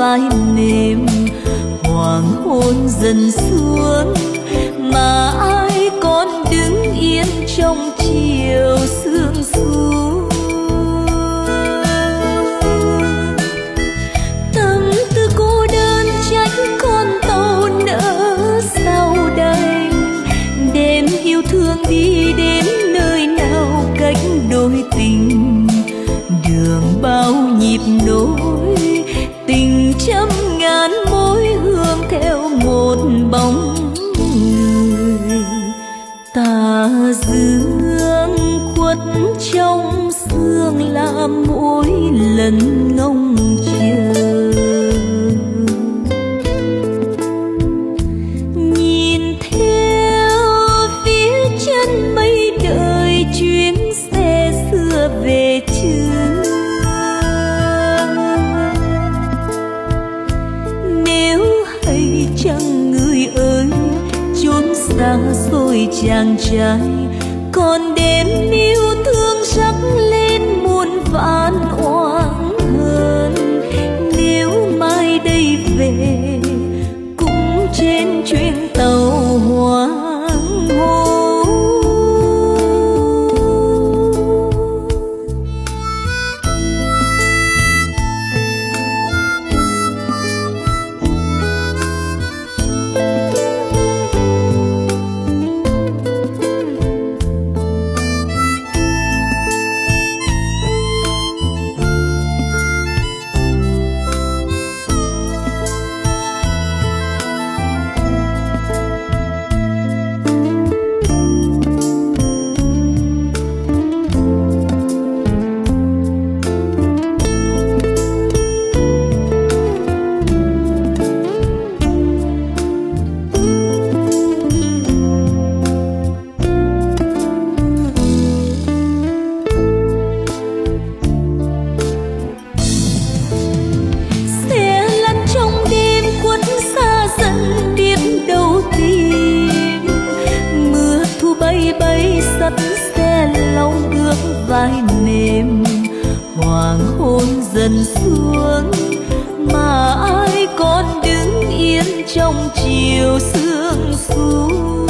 vai mềm. Hoàng hôn dần xuống mà ai còn đứng yên trong chiều sương xuống. Tâm tư cô đơn trách con tàu nỡ sao đây. Đêm yêu thương đi đến nơi nào cách đôi tình. Đường bao nhịp nối tình trăm ngàn mối hương theo một bóng người. Tà dương khuất trong sương là mỗi lần ngóng chờ. Nhìn theo phía chân mây đợi chuyến xe xưa về chưa. Nếu hay chăng người ơi chốn xa xôi chàng trai, còn đêm yêu thương sắc lên muôn vạn oán hờn. Nếu mai đây về cũng trên chuyến tàu hoàng hôn. Vai mềm hoàng hôn dần xuống mà ai còn đứng yên trong chiều sương xuống.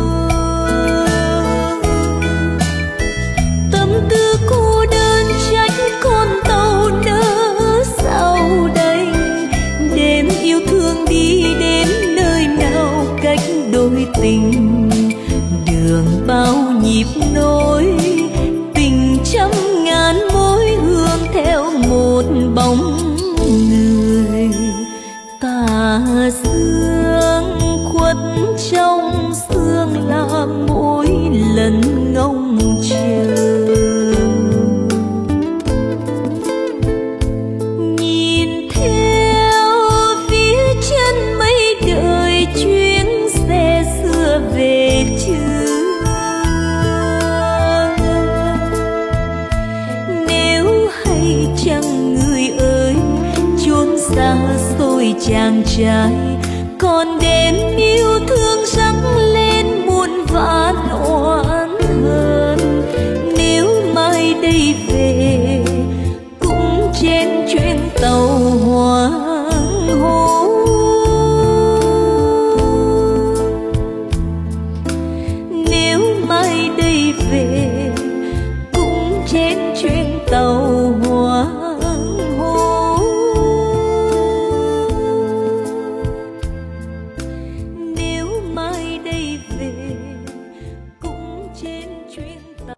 Tâm tư cô đơn trách con tàu nỡ sao đây. Đêm yêu thương đi đến nơi nào cách đôi tình. Đường bao nhịp nối trăm ngàn mối hương theo một bóng người. Tà dương khuất trong sương là mỗi lần ngóng chờ. Nhìn theo phía chân mây đợi chuyến xe xưa về chưa. Chăng người ơi chốn xa xôi chàng trai, còn đêm yêu thương sắc lên muôn vạn oán hờn. Nếu mai đây về cũng trên chuyến tàu hoàng hôn. Nếu mai đây về cũng trên chuyến tàu hoàng hôn. Nếu mai đây về cũng trên chuyến tàu.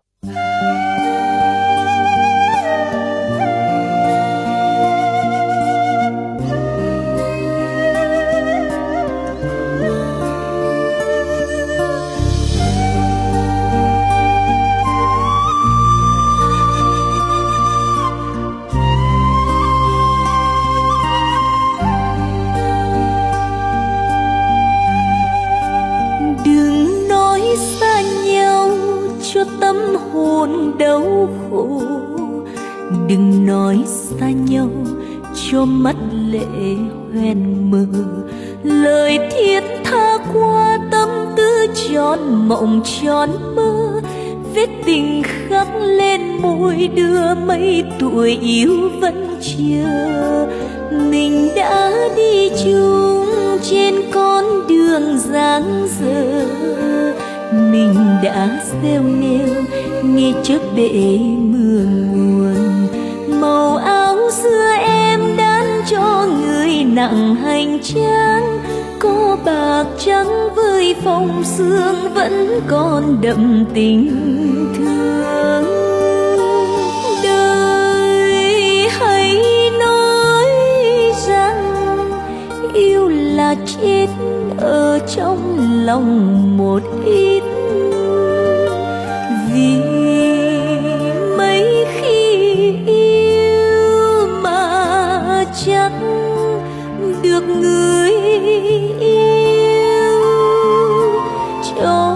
Đau khổ đừng nói xa nhau cho mắt lệ hoen mờ. Lời thiết tha qua tâm tư tròn mộng tròn mơ. Vết tình khắc lên môi đưa mấy tuổi yêu vẫn chờ. mình đã đi chung trên con đường dang dở, mình đã gieo neo nghe chớp bể mưa nguồn. Màu áo xưa em đan cho người nặng hành trang, có bạc trắng với phong sương vẫn còn đậm tình thương. Đời hãy nói rằng yêu là chết ở trong lòng một ít, vì mấy khi yêu mà chắc được người yêu cho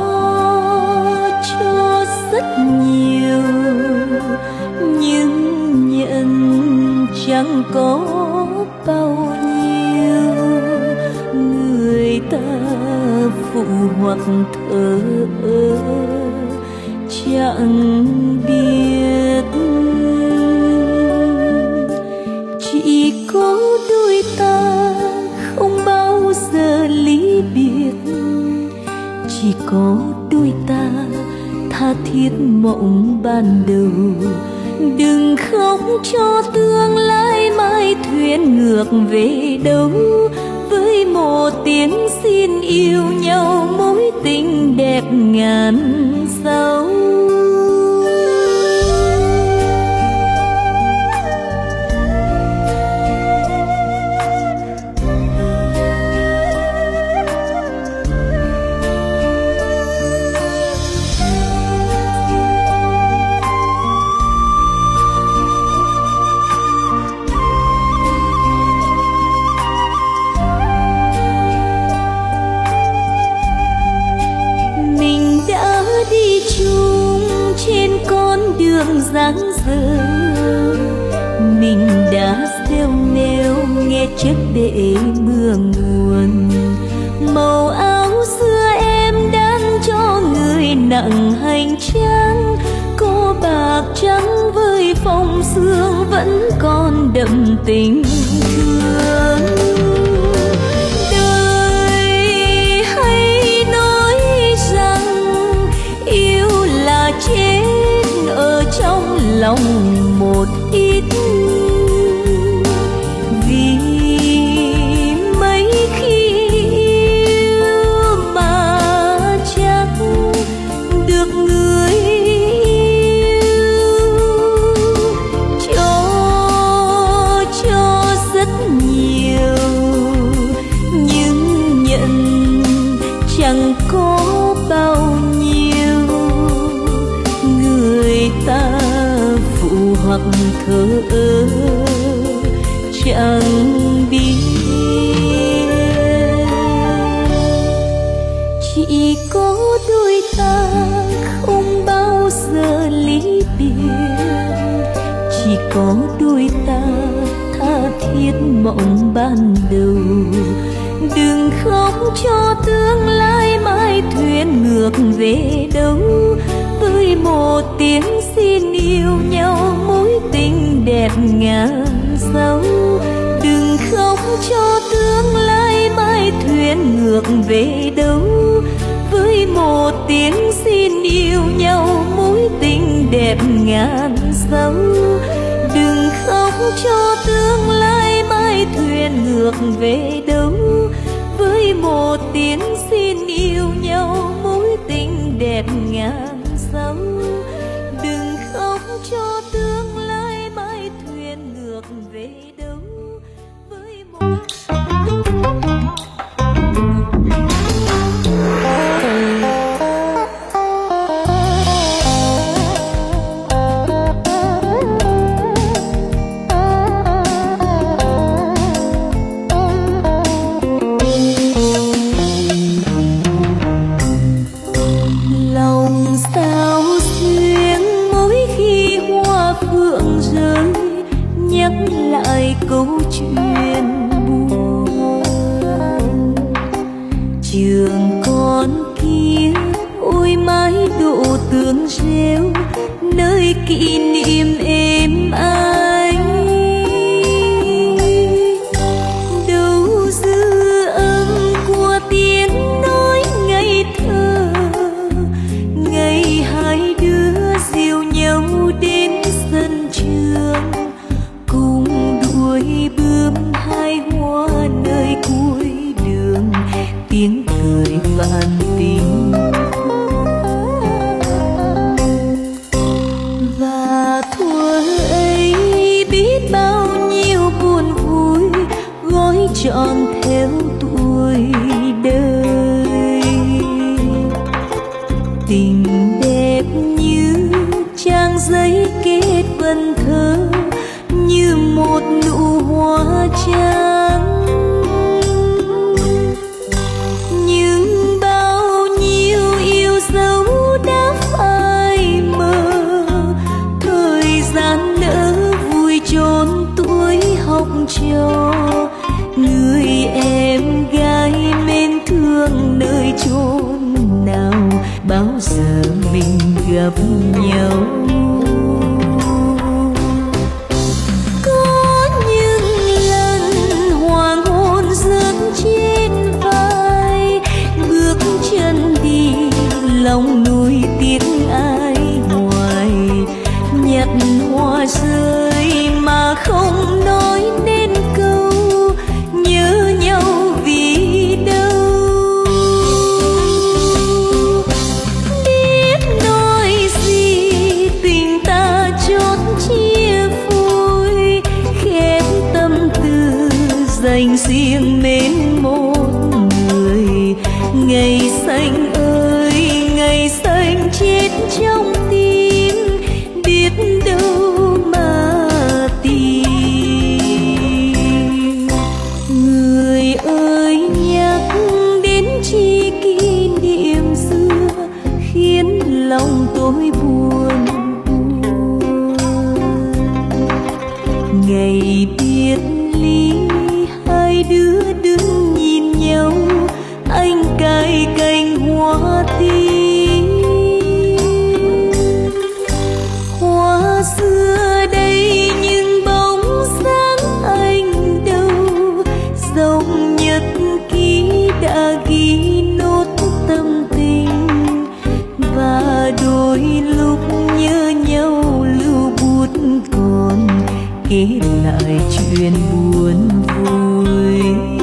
rất nhiều, nhưng nhận chẳng có bao nhiêu. Người ta phụ hoặc thờ ơ chẳng biết, chỉ có đôi ta không bao giờ ly biệt, chỉ có đôi ta tha thiết mộng ban đầu. Đừng khóc cho tương lai mai thuyền ngược về đâu, với một tiếng xin yêu nhau mối tình đẹp ngàn dấu. Dáng dở mình đã gieo neo nghe chớp bể mưa nguồn. Màu áo xưa em đan cho người nặng hành trang, có bạc trắng với phong sương vẫn còn đậm tình thương. Đời hãy nói rằng yêu là chết ở trong lòng một ít, vì mấy khi yêu mà chắc được người yêu cho rất nhiều, nhưng nhận chẳng có bao nhiêu. Người ta phụ hoặc thờ ơ chẳng biết, chỉ có đôi ta không bao giờ ly biệt, chỉ có đôi ta tha thiết mộng ban đầu. Đừng khóc cho tương lai mai thuyền ngược về đâu, với một tiếng xin yêu nhau mối tình đẹp ngàn dấu. Đừng khóc cho tương lai mai thuyền ngược về đâu, với một tiếng xin yêu nhau mối tình đẹp ngàn dấu. Đừng khóc cho tương lai mai thuyền ngược về đâu, với một tiếng xin yêu nhau mối tình đẹp ngàn dấu. Đừng khóc cho tương lai mai thuyền ngược về đâu, với một câu chuyện buồn. Trường con kia ôi mái độ tường rêu, nơi kỷ niệm êm ái. tình đẹp như trang giấy kết vần thơ, như một nụ hoa trắng. Nhưng bao nhiêu yêu dấu đã phai mờ, thời gian nỡ vui chốn tuổi học trò. Người em gái mến thương nơi chốn nào, bao giờ mình gặp nhau. Có những lần hoàng hôn rớt trên vai, bước chân đi lòng nuối tiếc ai hoài. Nhặt hoa rơi mà không nói nên câu, nhớ nhau vì đâu. Biết nói gì tình ta chót chia phôi, khép tâm tư dành riêng mến một người. Ngày xanh ơi ngày xanh chết trong tim, biết đâu mà tìm. Người ơi nhắc đến chi kỷ niệm xưa, khiến lòng tôi buồn. Ngày biệt ly hai đứa đứng nhìn nhau, anh cài cành hoa tím. Hoa xưa đây nhưng bóng dáng anh đâu, dòng nhật ký đã ghi nốt tâm tình. Và đôi lúc nhớ nhau lưu bút còn kể lại chuyện buồn vui.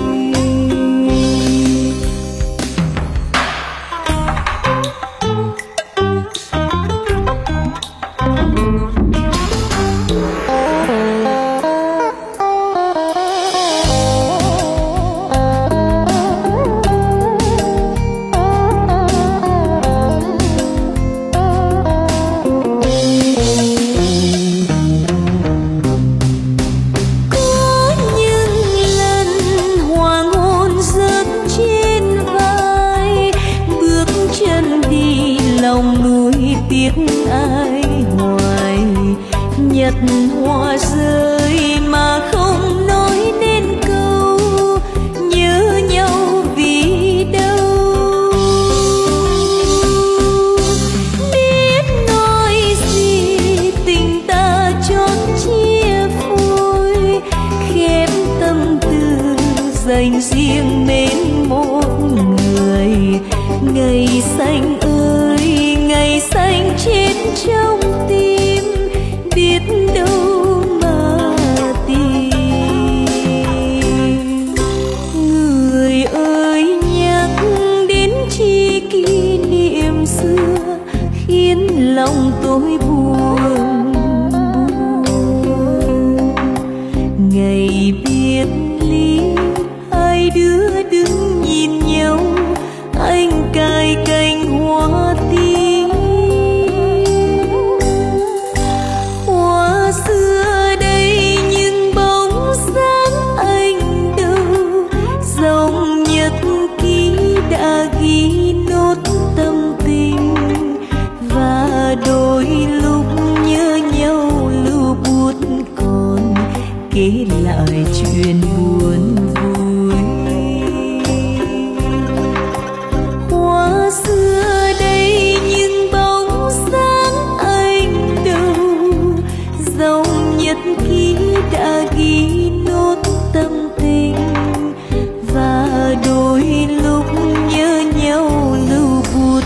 Nhặt hoa rơi mà không nói nên câu, nhớ nhau vì đâu. Biết nói gì tình ta chót chia phôi, khép tâm tư dành riêng mến một người. Ngày xanh ơi ngày xanh chết trong tim, biết đâu mà tìm. Người ơi nhắc đến chi kỷ niệm xưa, khiến lòng tôi buồn. Ngày biệt ly hai đứa đứng nhìn nhau, anh cài cành hoa tím. Hoa xưa đây nhưng bóng dáng anh đâu, dòng nhật ký đã ghi nốt tâm tình. Và đôi lúc nhớ nhau lưu bút còn kể lại chuyện buồn vui. Hoa xưa đây nhưng bóng dáng anh đâu, dòng nhật ký đã ghi nốt tâm tình. Và đôi lúc nhớ nhau lưu bút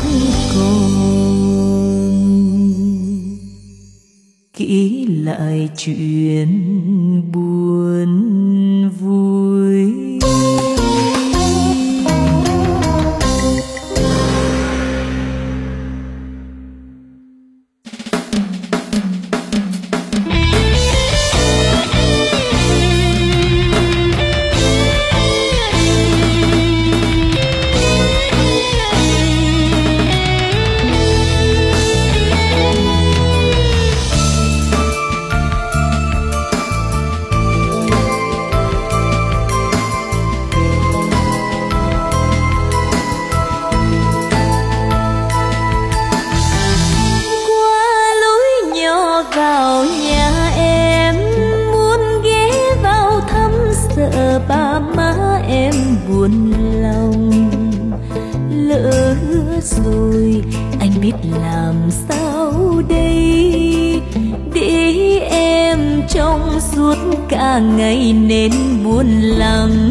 còn kỹ lại chuyện buồn vui. rồi, anh biết làm sao đây để em trong suốt cả ngày nên buồn lắm.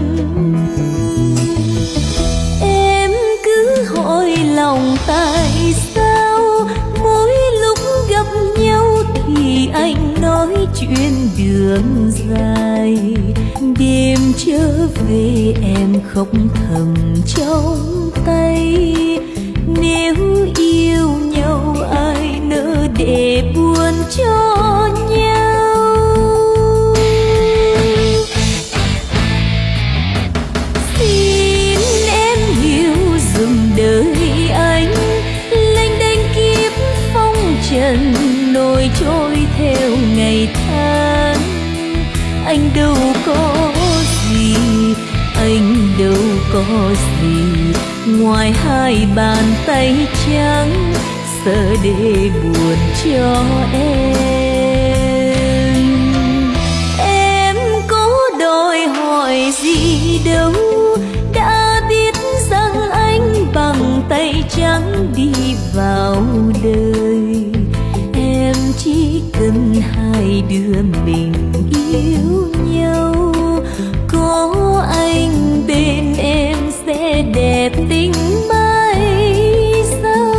Em cứ hỏi lòng tại sao mỗi lúc gặp nhau thì anh nói chuyện đường dài, đêm trở về em khóc thầm trong tay. Nếu yêu nhau ai nỡ để buồn cho nhau. Xin em hiểu dùm đời anh, lênh đênh kiếp phong trần nổi trôi theo ngày tháng. Anh đâu có gì, anh đâu có gì ngoài hai bàn tay trắng, sợ để buồn cho em. Em có đòi hỏi gì đâu, đã biết rằng anh bằng tay trắng đi vào đời. Em chỉ cần hai đứa mình yêu nhau, có anh bên em sẽ đẹp tình mãi sau.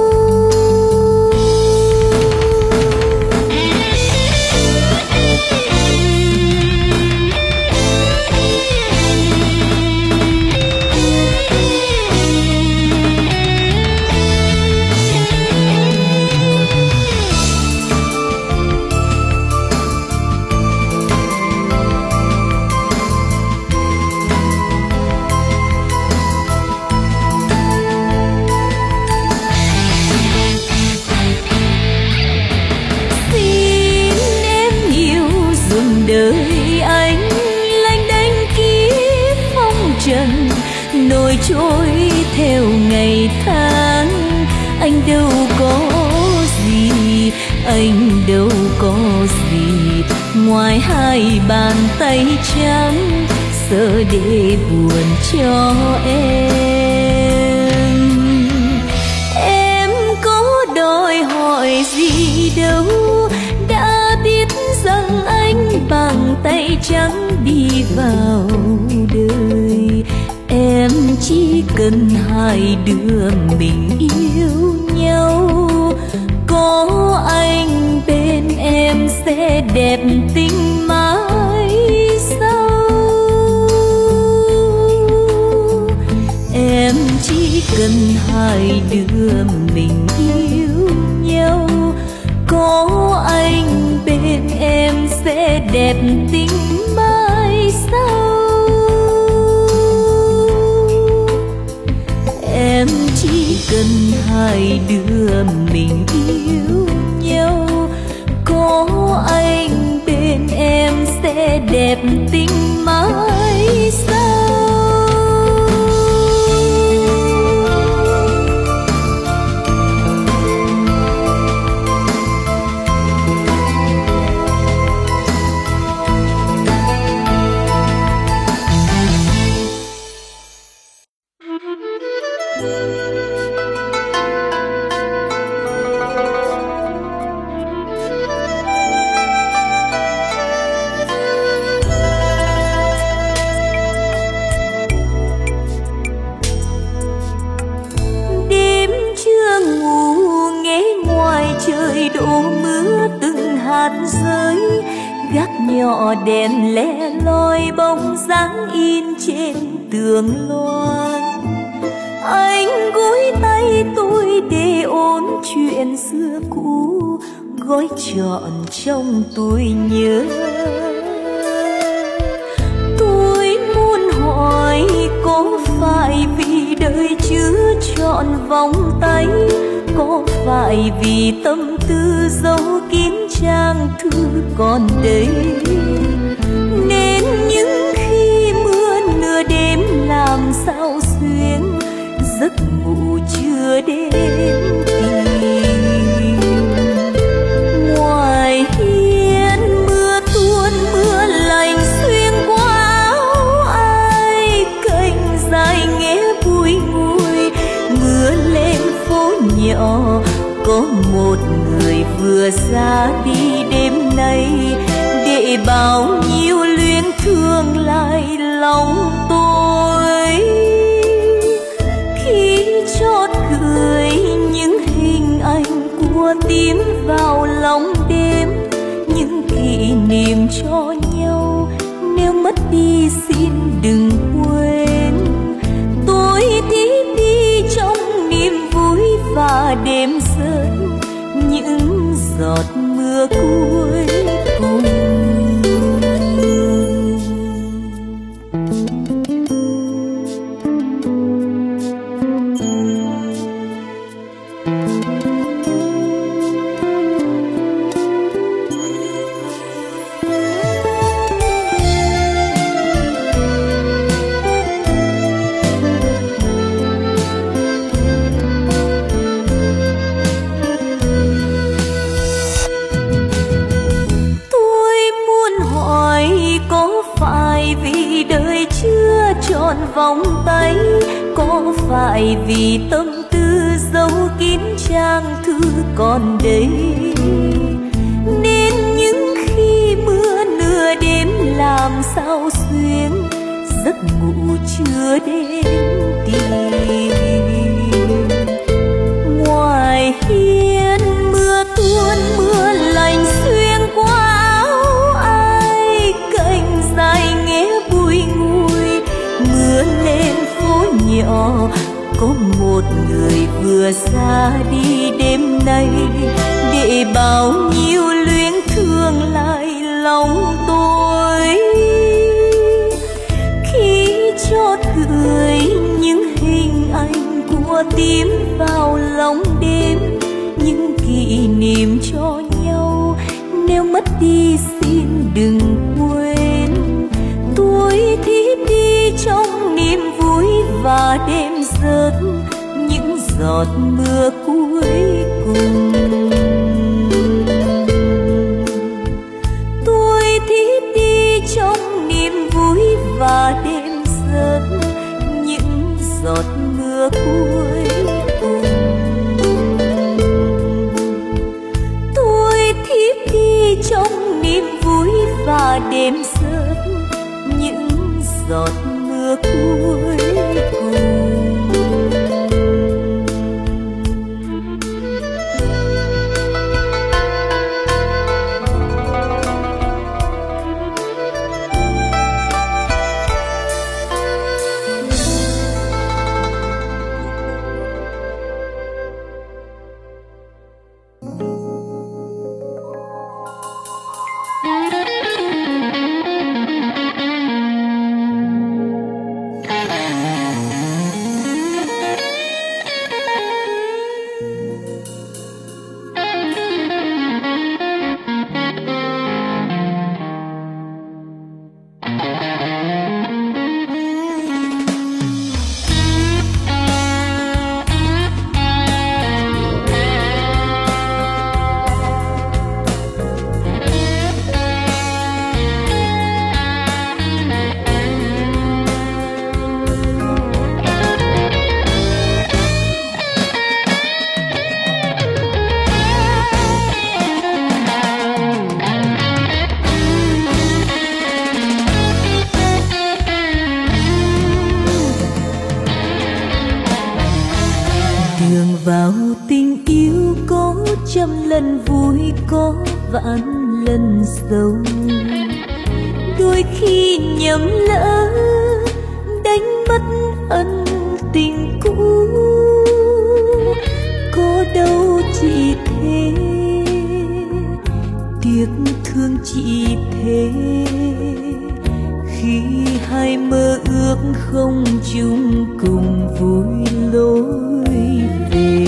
Đời anh lênh đênh kiếp phong trần nổi trôi theo ngày tháng. Anh đâu có gì, anh đâu có gì ngoài hai bàn tay trắng, sợ để buồn cho em. Em có đòi hỏi gì đâu, đã biết rằng anh bằng tay trắng đi vào đời. Em chỉ cần hai đứa mình yêu nhau, có anh bên em sẽ đẹp tình mãi sau. Em chỉ cần hai đứa mình yêu nhau, có anh bên em sẽ đẹp tình mãi sau. Em chỉ cần hai đứa mình yêu nhau, có anh bên em sẽ đẹp tình mãi sau. Rơi gác nhỏ đèn le loi bóng dáng in trên tường loan. Anh gối tay tôi để ôn chuyện xưa cũ, gói trọn trong tôi nhớ. Tôi muốn hỏi có phải vì đời chưa trọn vòng tay, có phải vì tâm tư dấu kín trang thư còn đây, nên những khi mưa nửa đêm làm sao xuyên giấc ngủ chưa đến thì ngoài hiên mưa tuôn mưa lạnh xuyên qua áo ai, cành dài nghe bùi ngùi mưa nhỏ có một người vừa ra đi đêm nay, để bao nhiêu luyến thương lại lòng tôi. Khi chót cười những hình ảnh của tím vào lòng đêm, những kỷ niệm cho nhau nếu mất đi xin đừng quên. Tôi tiếp đi trong niềm vui và đêm rơi những giọt mưa cuối cùng. Trọn vòng tay, có phải vì tâm tư giấu kín trang thư còn đây, nên những khi mưa nửa đêm làm sao xuyên giấc ngủ chưa đến tìm. Ngoài hiên mưa tuôn mưa lạnh xuyên qua áo ai, cành dài nghe bùi ngùi mưa lên phố nhỏ có một người vừa ra đi đêm nay, để bao nhiêu luyến thương lại lòng tôi. Khi chót gửi những hình ảnh của tím vào lòng đêm, những kỷ niệm cho nhau nếu mất đi xin đừng quên. Tôi thiếp đi trong niềm vui và đêm rớt những giọt mưa cuối cùng. Tôi thiếp đi trong niềm vui và đêm rớt những giọt mưa cuối cùng. Tôi thiếp đi trong niềm vui và đêm rớt những giọt mưa cuối cùng. Đường vào tình yêu có trăm lần vui, có vạn lần sầu. Đôi khi nhầm lỡ đánh mất ân tình cũ, có đâu chỉ thế, tiếc thương chỉ thế. Khi hai mơ ước không chung cùng vui lối về,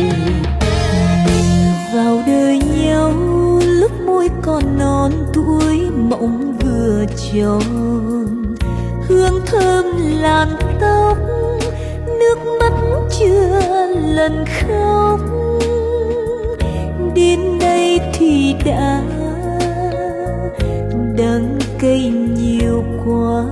mình vào đời nhau lúc môi còn non tuổi mộng vừa tròn. Hương thơm làn tóc, nước mắt chưa lần khóc. Đến đây thì đã đắng cay nhiều quá,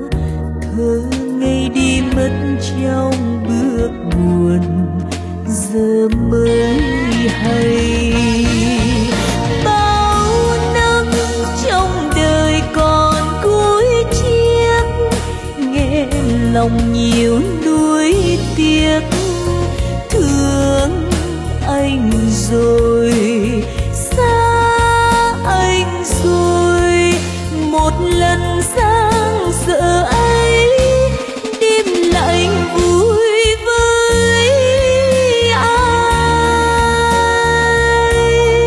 thơ ngây đi mất trong bước buồn. giờ mới hay. Bao năm trong đời còn cuối chiếc, nghe lòng nhiều nuối tiếc. Thương anh rồi, xa anh rồi, một lần sang giờ ấy đêm lạnh vui với ai.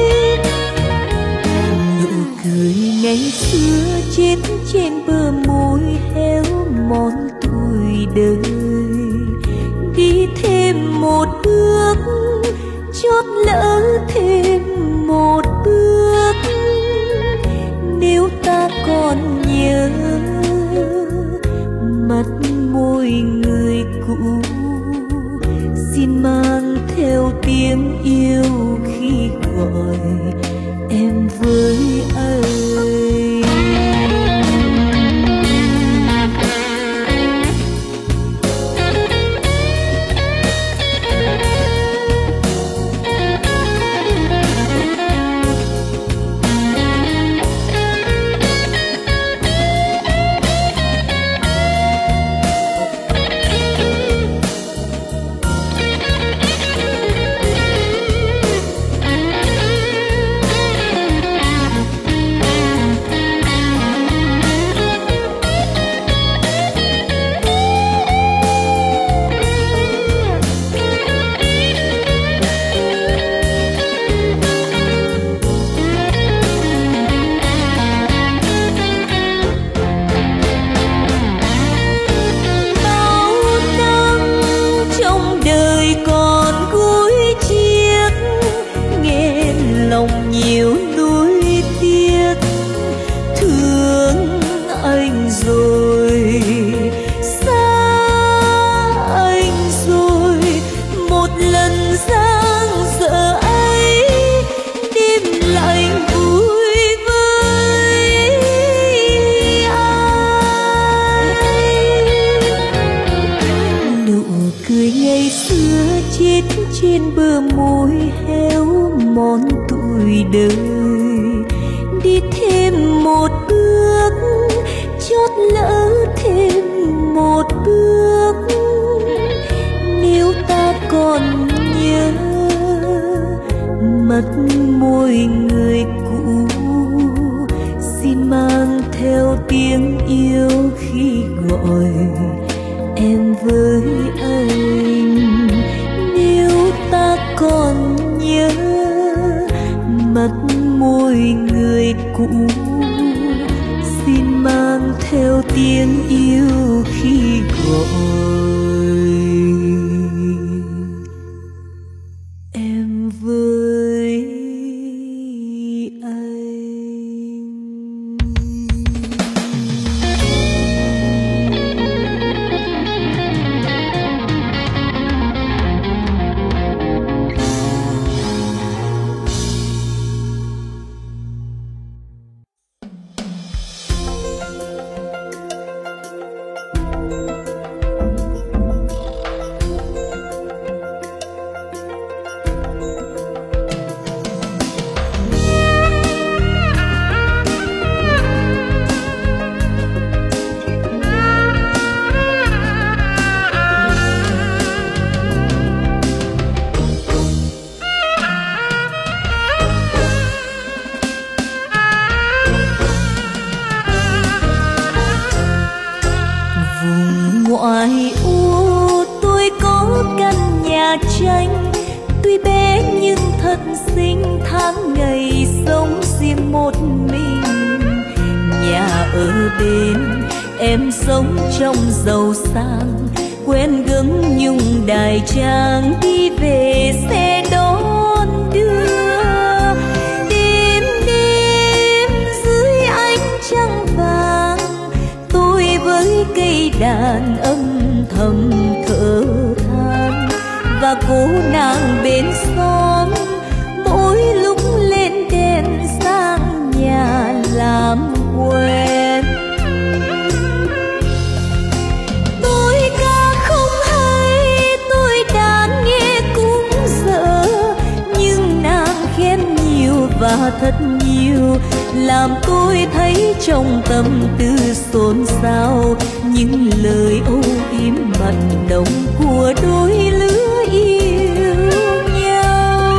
Nụ cười ngày xưa chết trên bờ môi héo mòn tuổi đời, đi thêm một bước chót lỡ thêm một bước. Nếu ta còn nhớ mắt môi người cũ, xin mang theo tiếng yêu khi gọi em với anh. Nhiều nuối tiếc. Thương anh rồi, xa anh rồi, một lần giang dở ấy đêm lạnh vui với ai. Nụ cười ngày xưa chết trên bờ môi héo mòn tuổi đời, đi thêm một bước chót lỡ thêm một bước. Nếu ta còn nhớ mắt môi người cũ, xin mang theo tiếng yêu khi gọi em với anh. Nếu ta còn nhớ mắt môi người cũ, xin mang theo tiếng yêu khi gọi em với anh. Ngoài ô tôi có căn nhà tranh, tuy bé nhưng thật xinh, tháng ngày sống riêng một mình. Nhà ở bên em sống trong giàu sang, quen gấm nhung đài trang, đi về xe đón đưa. Đêm đêm dưới ánh trăng vàng, tôi với cây đàn âm thầm thở than. Và cô nàng bên xóm mỗi lúc lên đèn sang nhà làm quen. Tôi ca không hay, tôi đàn nghe cũng và thật nhiều, làm tôi thấy trong tâm tư xôn xao những lời âu yếm mặn nồng của đôi lứa yêu nhau.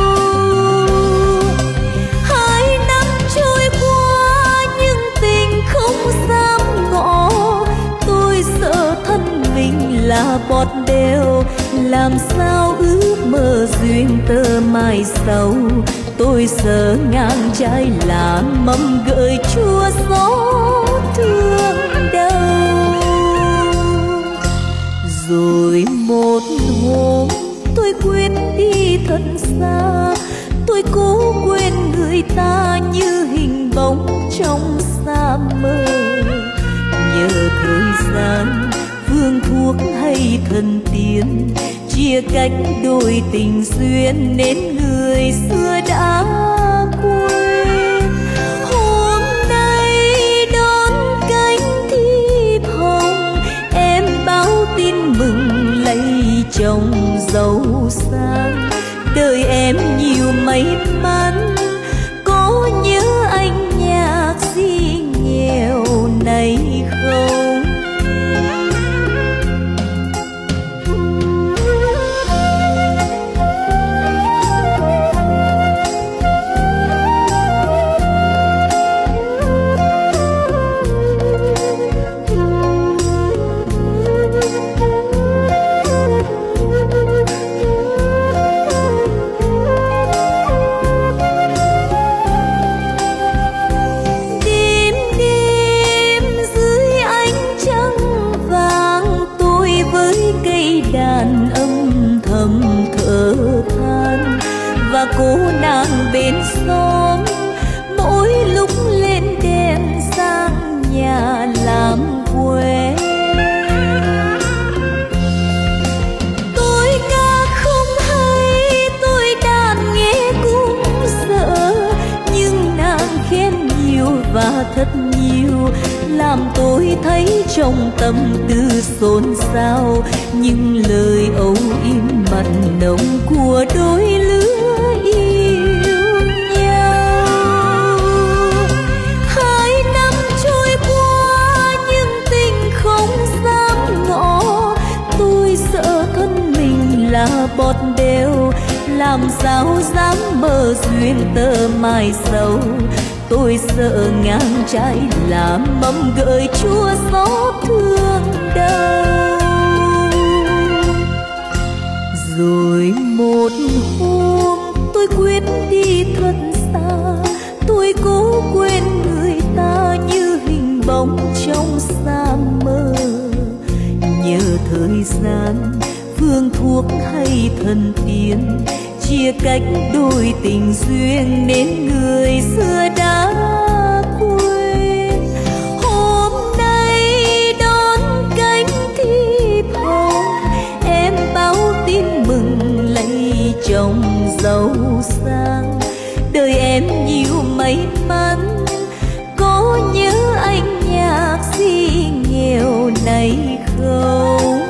2 năm trôi qua nhưng tình không dám ngỏ, tôi sợ thân mình là bọt đèo, làm sao ước mơ duyên tơ mai sau. Tôi sợ ngang trái là mầm gợi chua xót thương đau. Rồi một hôm tôi quyết đi thật xa, tôi cố quên người ta như hình bóng trong sa mơ. Nhờ thời gian phương thuốc hay thần tiên, chia cách đôi tình duyên nên người xưa đã quên. Hôm nay đón cánh thiệp hồng, em báo tin mừng lấy chồng giàu sang. Đời em nhiều may mắn, có nhớ anh nhạc sĩ nghèo này không? Cô nàng bên xóm mỗi lúc lên đèn sang nhà làm quê. Tôi ca không hay, tôi đàn nghe cũng sợ, nhưng nàng khen nhiều và thật nhiều, làm tôi thấy trong tâm tư xôn xao những lời âu yếm mặn nồng của đôi lứa yêu nhau. 2 năm trôi qua nhưng tình không dám ngỏ, tôi sợ thân mình là bọt đèo, làm sao dám mơ duyên tơ mai sau. Tôi sợ ngang trái là mầm gợi chua xót thương đau. Rồi một hôm tôi quyết đi thật xa, tôi cố quên người ta như hình bóng trong sa mơ. Nhờ thời gian phương thuốc hay thần tiên, chia cách đôi tình duyên nên người xưa đã quên. Hôm nay đón cánh thiệp hồng, em báo tin mừng lấy chồng giàu sang. Đời em nhiều may mắn, có nhớ anh nhạc sĩ nghèo này không?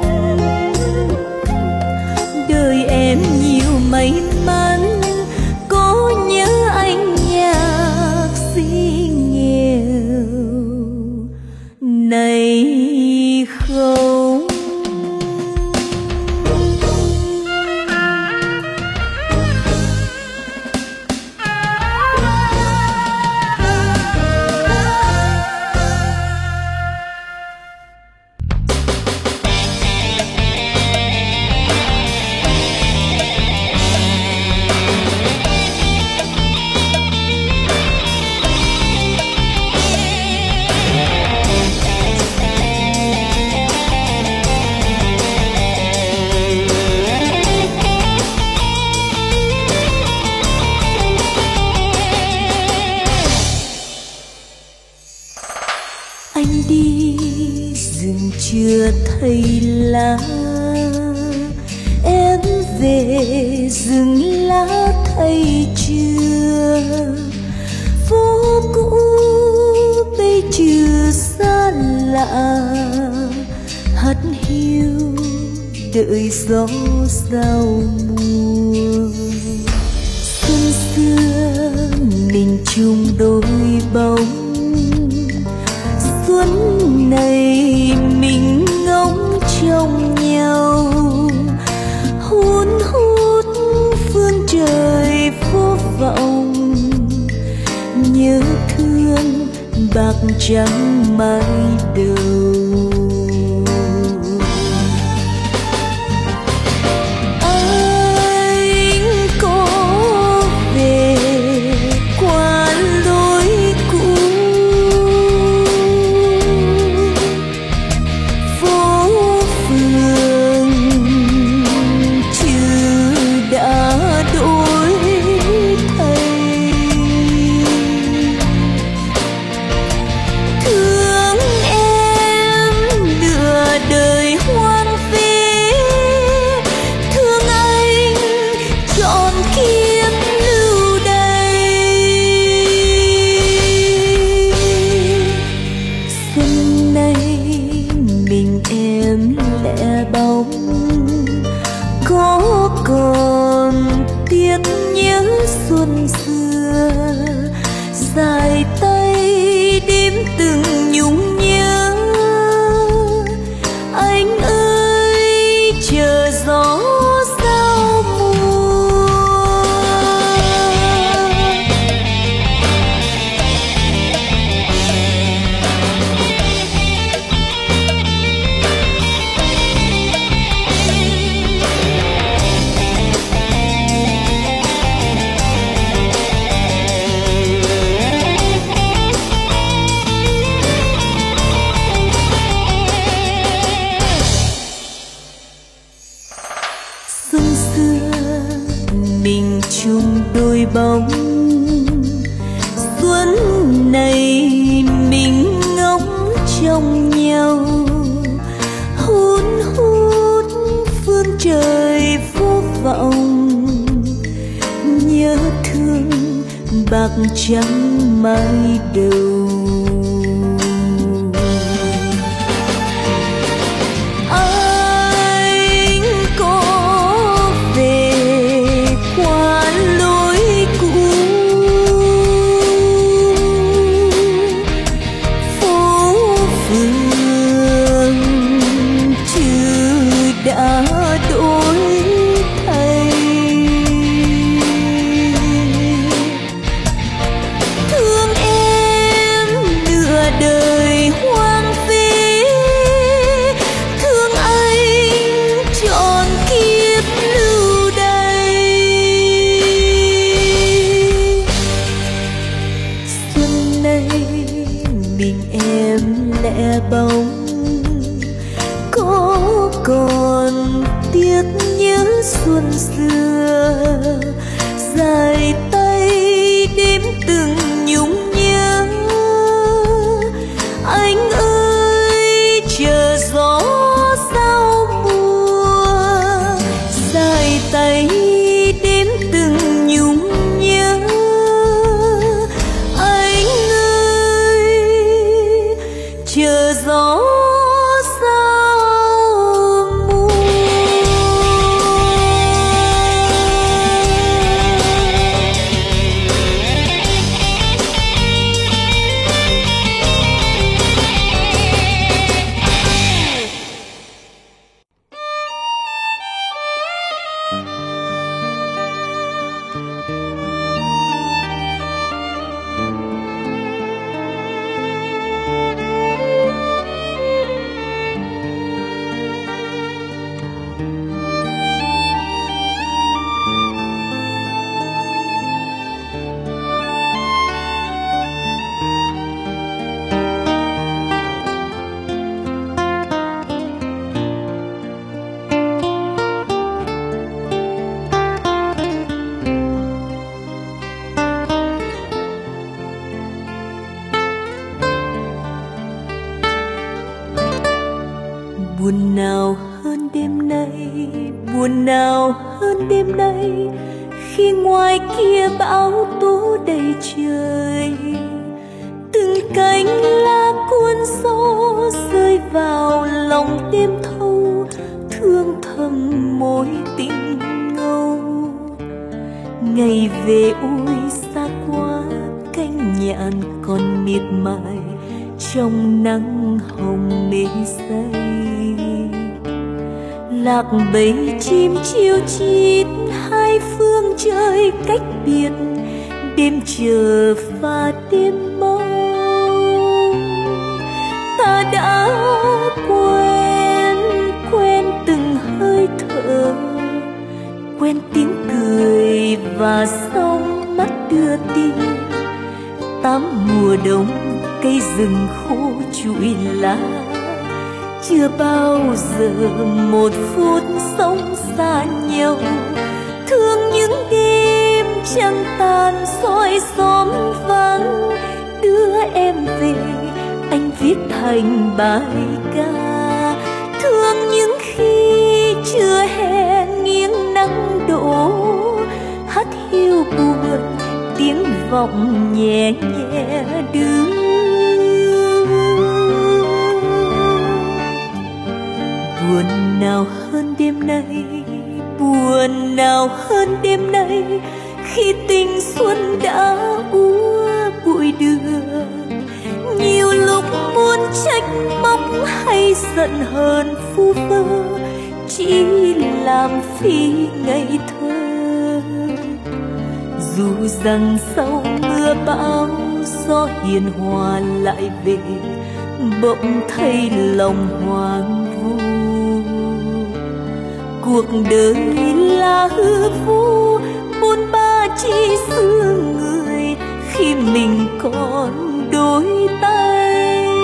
Đời em nhiều may mắn, có nhớ anh nhạc sĩ nghèo này không? Chưa thấy lá, em về rừng lá thấy chưa? Phố cũ bây chưa xa lạ, hắt hiu đợi gió giao mùa. Xuân xưa chung đôi bóng. Xuân này mình ngóng trông nhau, hun hút phương trời vô vọng. Nhớ thương bạc trắng mái đầu. Dài tay đếm từng nhung nhớ, anh ơi chờ gió giao mùa. Mình chung đôi bóng. Xuân này mình ngóng trông nhau, hun hút phương trời vô vọng. Nhớ thương bạc trắng mái đầu. Bóng có còn tiếc nhớ xuân xưa, dài tay đếm từng nhung nhớ. Anh ơi chờ gió giao mùa, dài tay đếm từng nhung nhớ. Anh ơi chờ gió buồn nào hơn đêm nay, buồn nào hơn đêm nay, khi ngoài kia bão tố đầy trời. Từng cánh lá cuốn gió rơi vào lòng đêm thâu, thương thầm mối tình ngâu. Ngày về ôi xa quá cánh nhạn còn miệt mài trong nắng hồng mê say. Lạc bầy chim chiêu chít hai phương trời cách biệt, đêm chờ và đêm mong. Ta đã quen từng hơi thở, quen tiếng cười và sóng mắt đưa tin. Tám mùa đông cây rừng khô trụi lá, chưa bao giờ một phút sống xa nhau. Thương những đêm trăng tàn soi xóm vắng, đưa em về anh viết thành bài ca. Thương những khi chưa hè nghiêng nắng đổ, hát hiu buồn tiếng vọng nhẹ nhẹ đưa. Buồn nào hơn đêm nay, buồn nào hơn đêm nay, khi tình xuân đã úa bụi đường. Nhiều lúc muốn trách móc hay giận hờn phu vơ, chỉ làm phí ngây thơ. Dù rằng sau mưa bão gió hiền hòa lại về, bỗng thấy lòng hoang vu. Cuộc đời là hư vô, bôn ba chỉ xưa người khi mình còn đôi tay.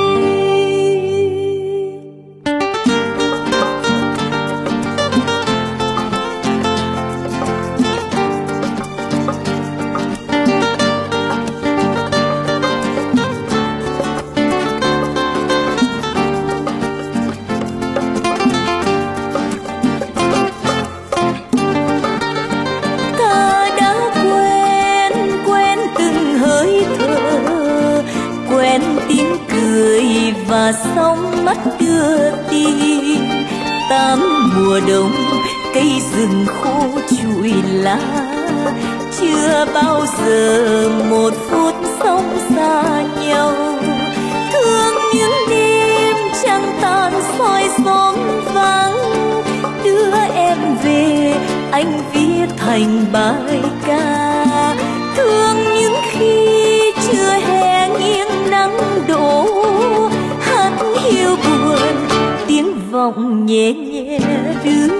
Và sóng mắt đưa tin. Tám mùa đông cây rừng khô trụi lá, chưa bao giờ một phút sống xa nhau. Thương những đêm trăng tàn soi xóm vắng, đưa em về anh viết thành bài ca. Thương những khi chưa hè nghiêng nắng đổ, hiu buồn tiếng vọng nhẹ nhẹ đưa.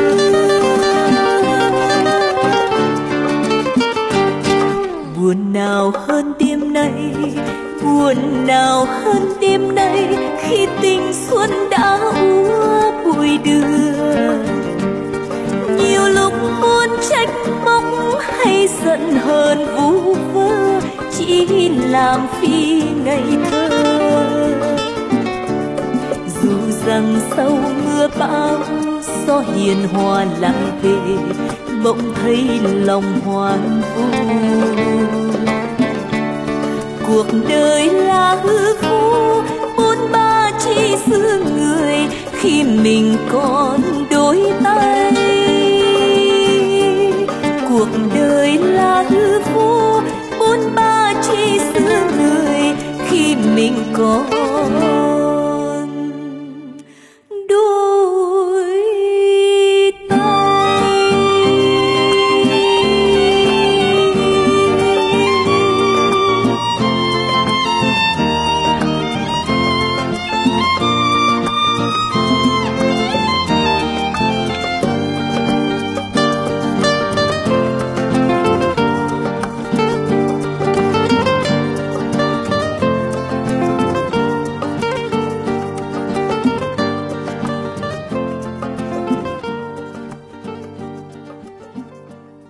Buồn nào hơn đêm nay, buồn nào hơn đêm nay, khi tình xuân đã úa bụi đường. Nhiều lúc muốn trách móc hay giận hờn vu vơ, chỉ làm phí ngây thơ. Dù rằng sau mưa bão gió hiền hòa lại về, bỗng thấy lòng hoang vu. Cuộc đời là hư vô, bôn ba chỉ xưa người khi mình còn đôi tay. Cuộc đời là hư vô, bôn ba chỉ xưa người khi mình còn